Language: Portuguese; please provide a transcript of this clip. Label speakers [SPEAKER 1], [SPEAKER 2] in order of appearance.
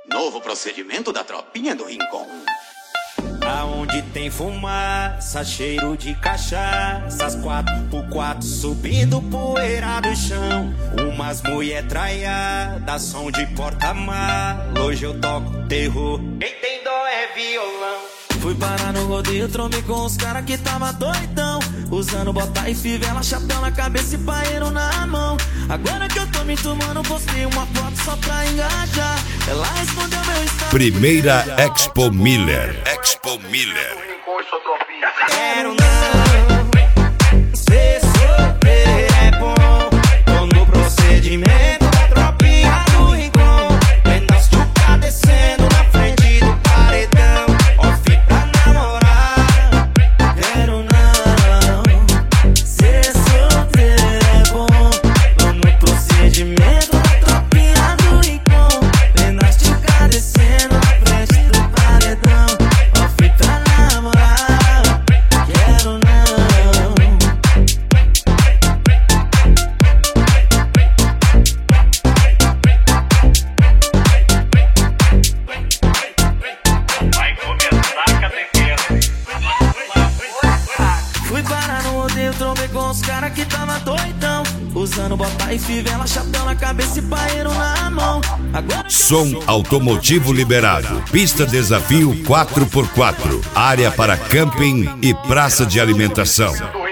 [SPEAKER 1] Novo procedimento da tropinha do Rincon.
[SPEAKER 2] Aonde tem fumaça, cheiro de cachaça, 4x4 subindo poeira do chão. Umas mulher traiadas, som de porta-mala. Hoje eu toco terror, quem tem dó é violão. Fui parar no rodeio, trombei com os caras que tava doidão, usando bota e fivela, chapéu na cabeça e paeiro na mão. Agora que eu tô me tomando, postei uma foto só pra engajar. Ela respondeu meu estado.
[SPEAKER 3] Primeira Expo Miller. Expo Miller.
[SPEAKER 2] Quero não, se sofrer é bom. Tô no procedimento da tropinha do Rincon. Pedaço de uca descendo na frente do paredão. Off pra namorar. Quero não, se sofrer é bom. Tô no procedimento da tropinha do Rincon. Pedaço de uca descendo na frente do paredão. Off pra namorar. Quero não.
[SPEAKER 4] Vai começar a catequese.
[SPEAKER 2] Fui parar no rodeio, trombei com os caras que tava doidão, usando bota e fivela, chapéu na cabeça e paeiro na mão. Agora
[SPEAKER 3] Som automotivo liberado. Pista desafio 4x4. Área para camping e praça de alimentação.